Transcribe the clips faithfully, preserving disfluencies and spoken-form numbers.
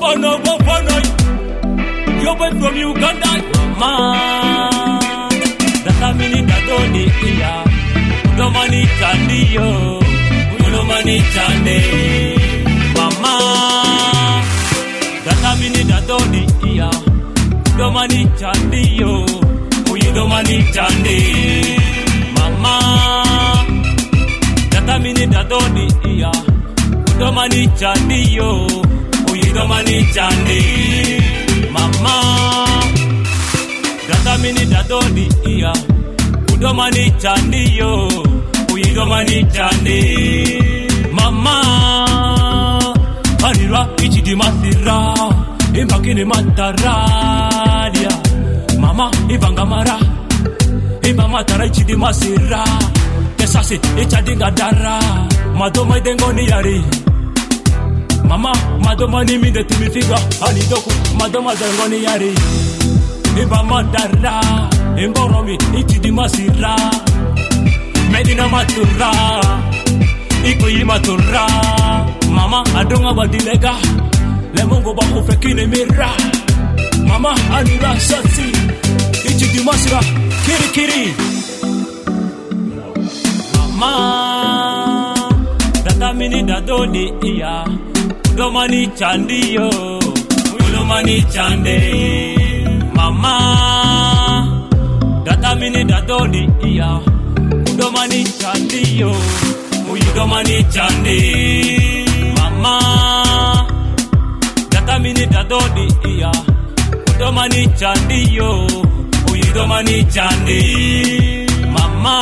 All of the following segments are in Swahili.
Bafana, Bafana. Yo boy from Uganda, mama. Data mini dadoni iya. Udomani chandi yo. Udomani chande, mama. Data mini dadoni iya. Udomani chandi yo. Udomani chande, mama. Data mini dadoni iya. Udomani chandi yo. Udomani chande. Mama, data mini dadoni iya. Udomani chandi yo. Udomani chandi. Mama, Anira ichi di masira. Imbakini mataralia. Mama, ibangamara. Imba matara ichi di masira. Kesasi icha dinga dara. Madoma dengoni yari. Mama, madoma ni minde tumifiga alidoku madoma zangoni yari imba madara imboromi itidi masira medina matura ikoyi matura mama adonga badilega lemongo ba ufekine mira mama anira sasi itidi masira kiri kiri mama data mini dadoni iya Udomani chandi yo, udomani chande, mama. Data mini dadoni iya, udomani chandi yo, udomani chande, mama. Data mini dadoni iya, udomani chandi yo, udomani chande, mama.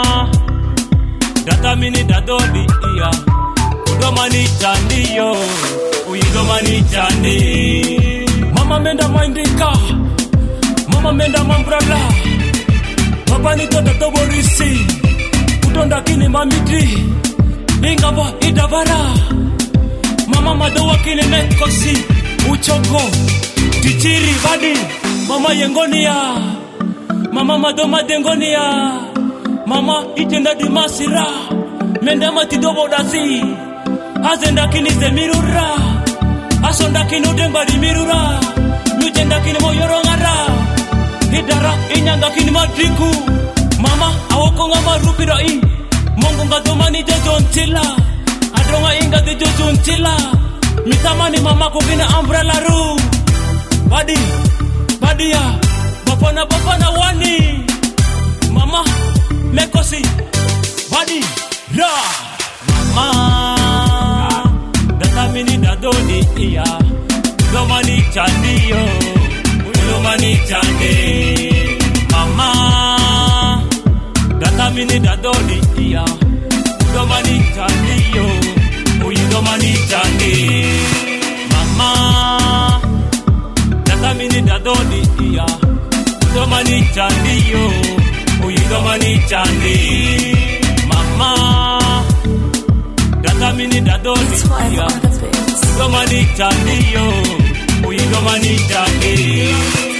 Data mini dadoni iya. Udomani chandi yo, udomani chandi. Mama menda mindika, mama menda mambrala. Papa ni tota toborisi, utonda kini mamiti. Ingaba idabara, mama madowa kini mekosi. Uchoko, tichiri badi, mama yengonia. Mama madoma dengonia, mama itenda di masira. Menda mati dobo dasi. Azenda kini ze mirura Asonda kini udemba di mirura Nujenda kini moyoro ngara Hidara inyanga kini madriku Mama awoko nga marupi doi Mongo nga domani jojo ntila Adronga inga de jojo ntila Mitamani mama kukina umbrella ru Badi, badi ya Bapana bapana wani Mama, mekosi Badi, ra Mama mini dadoni iya udomani chandi yo udomani chande mama data mini dadoni iya udomani chandi yo udomani chande mama data mini dadoni iya udomani chandi yo udomani chande mama data mini dadoni iya Udomani chandi yo, udomani chandi.